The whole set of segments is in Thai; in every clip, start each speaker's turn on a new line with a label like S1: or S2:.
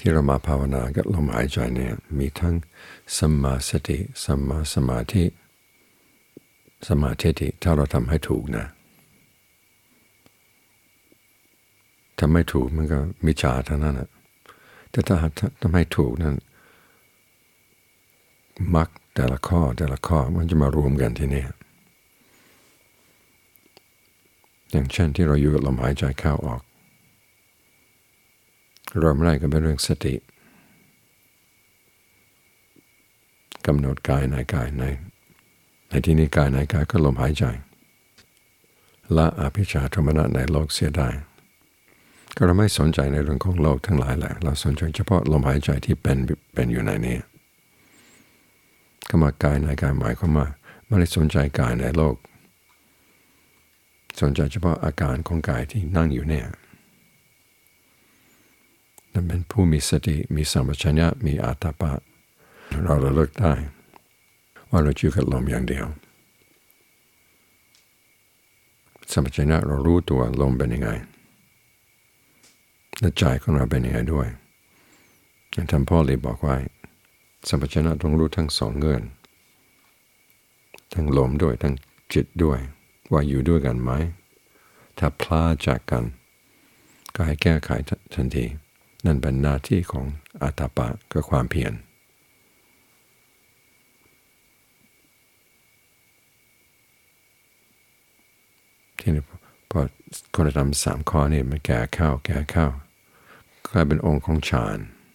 S1: ที่เรามาภาวนากับลมหายใจเนี่ยมีทั้งสัมมาสติสัมมาสมาธิสมาธิถ้าเราทำให้ถูกนะถ้าไม่ถูกมันก็มิจฉาเท่านั้นนะแต่ถ้าทำให้ถูกนั้นมรรคแต่ละข้อมันจะมารวมกันที่นี่อย่างเช่นที่เราอยู่กับลมหายใจเข้าออกเริ่มแรกก็เป็นเรื่องสติกำหนดกายในที่นี้กายในกายก็ลมหายใจละอภิชฌาโทมนัสในโลกเสียได้ก็เราไม่สนใจในเรื่องของโลกทั้งหลายแหละเราสนใจเฉพาะลมหายใจที่เป็นอยู่ในนี้ก็มากายในกายหมายความว่าไม่ได้สนใจกายในโลกสนใจเฉพาะอาการของกายที่นั่งอยู่เนี่ยนั่นเป็นผู้มีสติมีสัมปชัญญะมีอาตตปะเราระลึกได้ว่าเราอยู่กับลมอย่างเดียวสัมปชัญญะเรารู้ตัวลมเป็นยังไงและใจของเราเป็นยังไงด้วยอย่างท่านพ่อเลยบอกว่าสัมปชัญญะต้องรู้ทั้งสองเงื่อนทั้งลมด้วยทั้งจิตด้วยว่าอยู่ด้วยกันไหมถ้าพลาดจากกันก็ให้แก้ไขทันทีนั่นเป็นหน้าที่ของอาตตปะคือความเพียรที่นี่พอคุณธรรม3 ข้อนี่มันแก่เข้ากลายเป็นองค์ของฌาน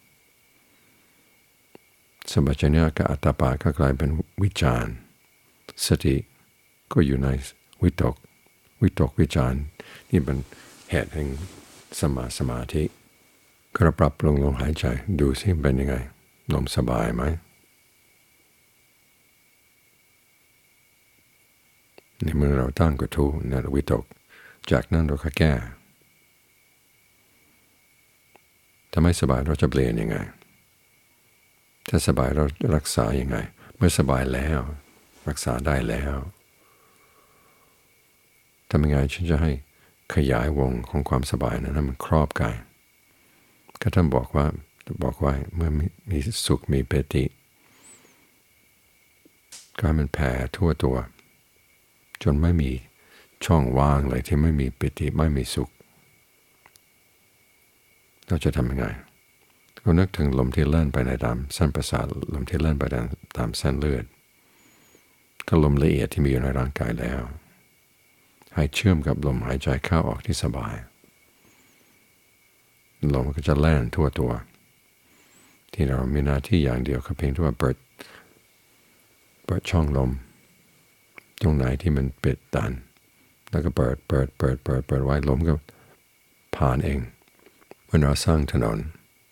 S1: สัมปชัญญะกับอาตตปะก็กลายเป็นวิจารสติก็อยู่ในวิตกวิจารนี่เป็นเหตุแห่งสมาธิก็ปรับปรุงลมหายใจดูซิเป็นยังไงลมสบายไหมในเมื่อเราตั้งกระทู้ในวิตกจากนั้นเราก็แก้ถ้าไม่สบายเราจะเปลี่ยนยังไงถ้าสบายเรารักษายังไงเมื่อสบายแล้วรักษาได้แล้วทำยังไงฉันจะให้ขยายวงของความสบายนั้นมันครอบกายก็ท่านบอกว่าเมื่อมีสุขมีปิติก็ให้มันแผ่ทั่วตัวจนไม่มีช่องว่างเลยที่ไม่มีปิติไม่มีสุขเราจะทำยังไงก็นึกถึงลมที่เลื่อนไปในตามเส้นประสาทลมที่เลื่อนไปตามเส้นเลือดก็ลมละเอียดที่มีอยู่ในร่างกายแล้วให้เชื่อมกับลมหายใจเข้าออกที่สบายลมก็จะแล่นทั่วตัวที่เรามีหน้าที่อย่างเดียวคือเพียงที่ว่าเปิดช่องลมตรงไหนที่มันปิดตันแล้วก็เปิดไว้ลมก็ผ่านเองเมื่อเราสร้างถนน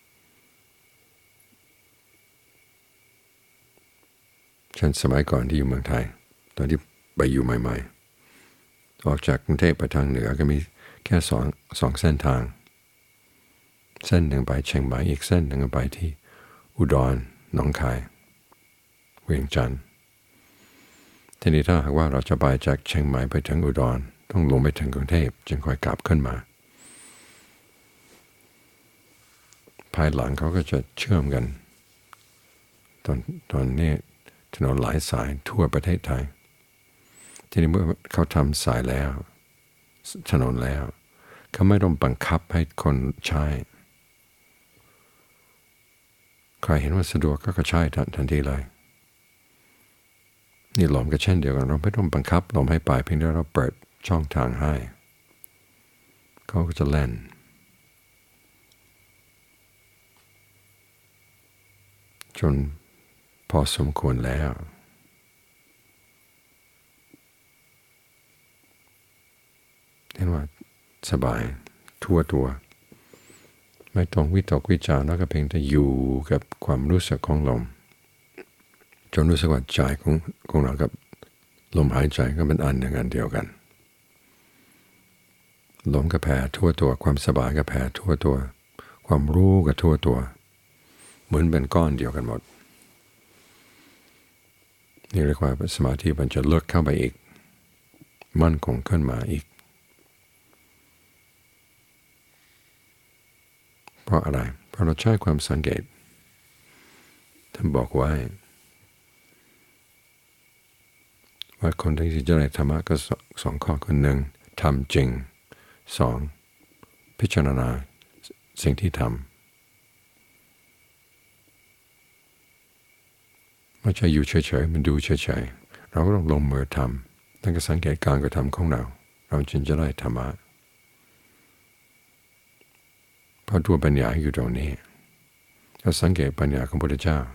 S1: ฉันสมัยก่อนที่อยู่เมืองไทยตอนที่ไปอยู่ใหม่ๆออกจากกรุงเทพไปทางเหนือก็มีแค่สองเส้นทางเส้นหนึ่งไปเชียงใหม่อีกเส้นหนึ่งไปที่อุดรหนองคายเวียงจันทร์ทีนี้ถ้าหากว่าเราจะไปจากเชียงใหม่ไปถึงอุดรต้องลงไปถึงกรุงเทพจึงค่อยกลับขึ้นมาภายหลังเขาก็จะเชื่อมกันตอนนี้ถนนหลายสายทั่วประเทศไทยทีนี้เมื่อเขาทำสายแล้วถนนแล้วเขาไม่ต้องบังคับให้คนใช้ใครเห็นว่าสะดวกก็ใช้ทันทีเลยนี่ลมก็เช่นเดียวกันเราไม่ต้องบังคับลมให้ไปเพียงแต่เราเปิดช่องทางให้เขาก็จะแล่นจนพอสมควรแล้วเห็นว่าสบายทั่วตัวไม่ต้องวิตกวิจารแล้วก็เพียงแต่อยู่กับความรู้สึกของลมจนรู้สึกว่าใจของเรากับลมหายใจก็เป็นอันเดียวกันลมก็แผ่ทั่วตัวความสบายก็แผ่ทั่วตัวความรู้ก็ทั่วตัวเหมือนเป็นก้อนเดียวกันหมดนี่เรียกว่าสมาธิมันจะลึกเข้าไปอีกมั่นคงขึ้นมาอีกเพราะอะไรพอเราใช้ความสังเกตท่านบอกไว้ว่าคนที่จะได้ธรรมะก็สองข้อคือหนึ่งทำจริงสองพิจารณาสิ่งที่ทำไม่ใช่อยู่เฉยๆมันดูเฉยๆเราก็ต้องลงมือทำต้องสังเกตการกระทำของเราจึงจะได้ธรรมะเพราะตัวปัญญาอยู่ตรงนี้เราสังเกตปัญญาของพระพุทธเจ้า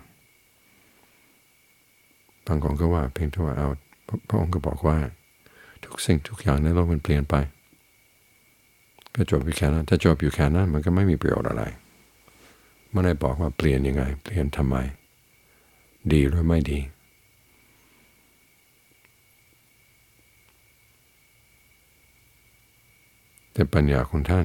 S1: บางคนก็ว่าเพียงแต่ว่าพระองค์ก็บอกว่าทุกสิ่งทุกอย่างในโลกมันเปลี่ยนไปก็จบอยู่แค่นั้นถ้าจบอยู่แค่นั้นมันก็ไม่มีประโยชน์อะไรไม่ได้บอกว่าเปลี่ยนยังไงเปลี่ยนทำไมดีหรือไม่ดีแต่ปัญญาของท่าน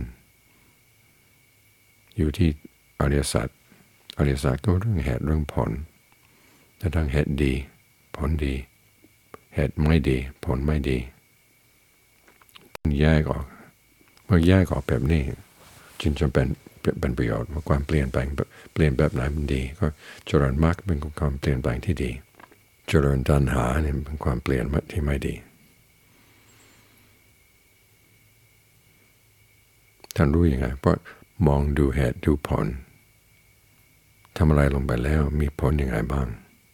S1: อยู่ที่อริยสัจก็เรื่องเหตุเรื่องผลแต่ทางเหตุดีผลดีเหตุไม่ดีผลไม่ดีแยกออกเมื่อแยกออกแบบนี้จึงจะเป็นประโยชน์ว่าความเปลี่ยนแบบไหนมันดีก็เจริญมรรคเป็นความเปลี่ยนแปลงที่ดีเจริญตัณหาเนี่ยเป็นความเปลี่ยนที่ไม่ดีท่านรู้ยังไงเพราะมองดูเหตุดูผลทำอะไรลงไปแล้วมีผลยังไงบ้าง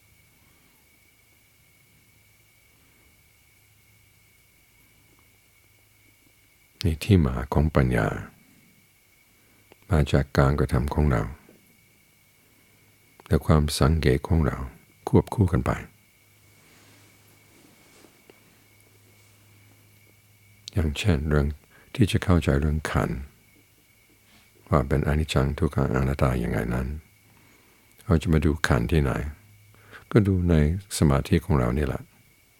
S1: นี่ที่มาของปัญญามาจากการกระทำของเราและความสังเกตของเราควบคู่กันไปอย่างเช่นเรื่องที่จะเข้าใจเรื่องขันธ์ว่าเป็นอนิจจังทุกขังอนัตตาอย่างไรนั้นเราจะมาดูขันธ์ที่ไหนก็ดูในสมาธิของเรานี่แหละ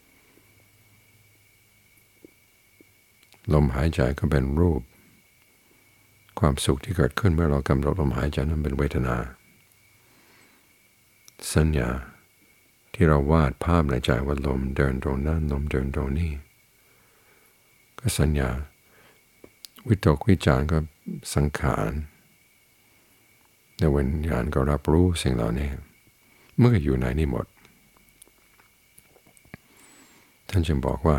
S1: ลมหายใจก็เป็นรูปความสุขที่เกิดขึ้นเมื่อเรากำหนดลมหายใจนั้นเป็นเวทนาสัญญาที่เราวาดภาพในใจว่าลมเดินตรงนั้นลมเดินตรงนี้ก็สัญญาวิตกวิจารก็สังขารในวิญญาณก็รับรู้สิ่งเหล่านี้เมื่ออยู่ในนี้หมดท่านจึงบอกว่า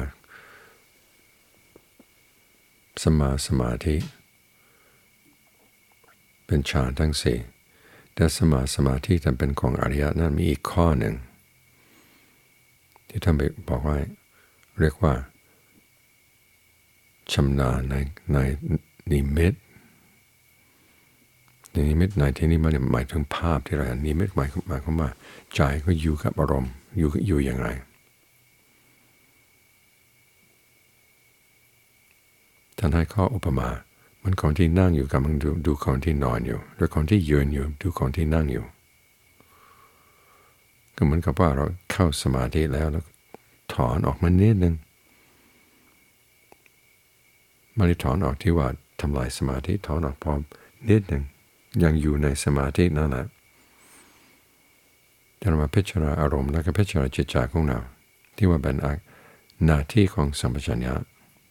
S1: สมาธิเป็นฌานทั้งสี่แต่สมาธิท่านเป็นของอริยะนั้นมีอีกข้อหนึ่งที่ท่านบอกว่าเรียกว่าชำนาญในนิมิตในนิมิตในที่นี้มันหมายถึงภาพที่เราเห็นนิมิตหมายความว่าใจก็อยู่กับอารมณ์อยู่อย่างไรท่านให้ข้ออุปมามันคนที่นั่งอยู่กำลังดูคนที่นอนอยู่หรือคนที่ยืนอยู่ดูคนที่นั่งอยู่ก็เหมือนกับว่าเราเข้าสมาธิแล้วถอนออกมานิดนึงไม่ได้ถอนออกที่ว่าทำลายสมาธิถอนออกพร้อมนิดนึงยังอยู่ในสมาธินั่นแหละจะมาพิจารณาอารมณ์แล้วก็พิจารณาจิตใจของเราที่ว่าเป็นหน้าที่ของสัมปชัญญะ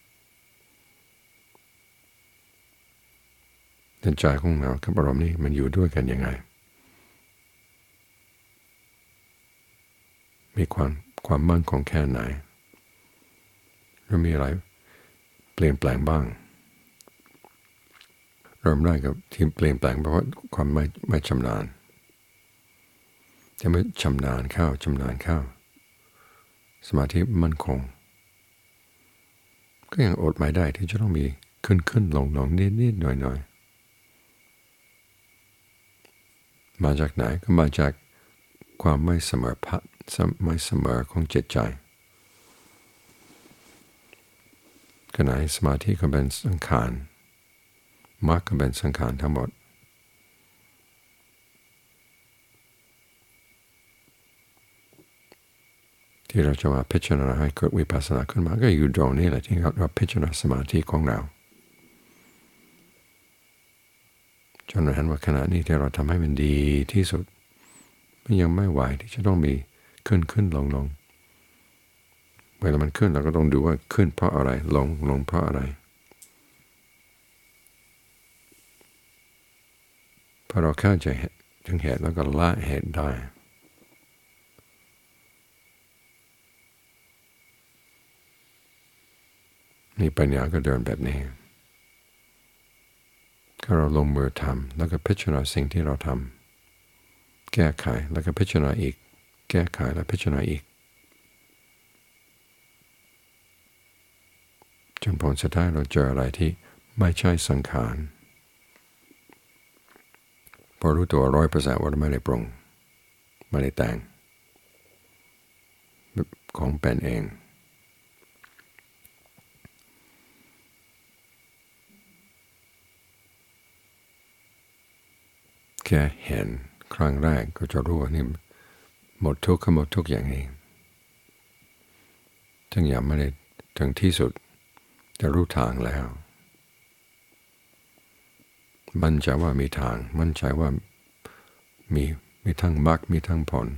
S1: ใจของเรากับอารมณ์นี้มันอยู่ด้วยกันยังไงมีความมั่นคงแค่ไหนหรือมีอะไรเปลี่ยนแปลงบ้างเริ่มได้กับที่เปลี่ยนแปลงเพราะว่าความไม่ชำนาญจะไม่ชำนาญเข้าสมาธิมั่นคงก็ยังอดไม่ได้ที่จะต้องมีขึ้นลงนิดหน่อยมาจากไหนก็มาจากความไม่เสมอของจิตใจขณะสมาธิก็เป็นสังขารมรรคก็เป็นสังขารทั้งหมดที่เราจะมาพิจารณาให้เกิดวิปัสสนาขึ้นมาก็อยู่ตรงนี้แหละที่เราพิจารณาสมาธิของเราจนเราเห็นว่าขณะนี้ที่เราทำให้มันดีที่สุดมันยังไม่ไหวที่จะต้องมีขึ้นลงเวลามันขึ้นเราก็ต้องดูว่าขึ้นเพราะอะไรลงเพราะอะไรพอเราเข้าใจถึงเหตุแล้วก็ละเหตุได้นี่ปัญญาก็เดินแบบนี้ถ้าเราลงมือทำแล้วก็พิจารณาสิ่งที่เราทำแก้ไขแล้วก็พิจารณาอีกแก้ไขแล้วพิจารณาอีกจนผลสุดท้ายเราเจออะไรที่ไม่ใช่สังขารพอรู้ตัว100%ว่าไม่ได้ปรุงไม่ได้แต่งของเป็นเองแค่เห็นครั้งแรกก็จะรู้ว่านี่หมดทุกข์ก็หมดทุกข์อย่างนี้ถึงยังไม่ได้ถึงที่สุดจะรู้ทางแล้วมั่นใจว่ามีทางมั่นใจว่ามีทั้งมรรคมีทั้งผล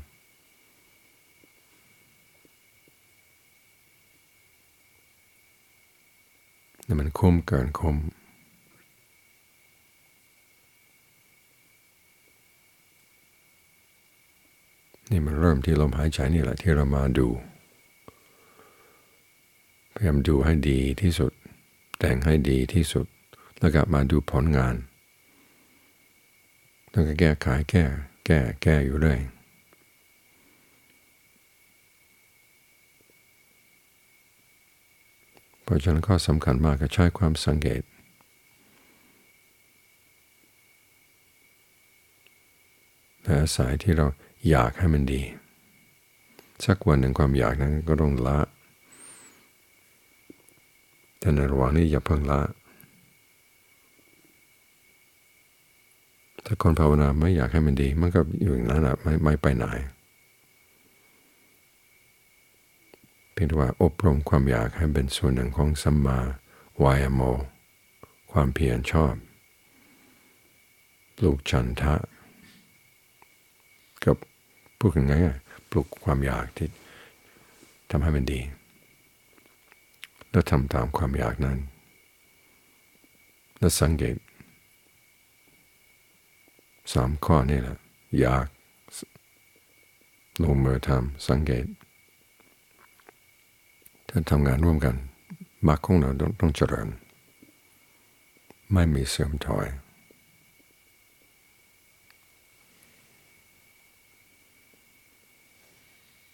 S1: นี่มันคุ้มเกินคุ้มนี่มันเริ่มที่ลมหายใจนี่แหละที่เรามาดูพยายามดูให้ดีที่สุดแต่งให้ดีที่สุดแล้วก็มาดูผลงานแล้วก็แก้ไขแก้อยู่เรื่อยเพราะฉะนั้นข้อสำคัญมากก็ใช้ความสังเกตและอาศัยที่เราอยากให้มันดีสักวันหนึ่งความอยากนั้นก็ต้องละแต่ในระหว่างนี้อย่าเพิ่งละถ้าคนภาวนาไม่อยากให้มันดีมันก็อยู่อย่างนั้นไม่ไปไหนเพียงแต่ว่าอบรมความอยากให้เป็นส่วนหนึ่งของสัมมาวายโมความเพียรชอบปลูกฉันทะกับพูดกันง่ายๆปลูกความอยากที่ทำให้มันดีแล้วทำตามความอยากนั้นแล้วสังเกต3 ข้อนี่แหละอยากลงมือทำสังเกตถ้าทำงานร่วมกันมรรคของเราต้องเจริญไม่มีเสื่อมถอย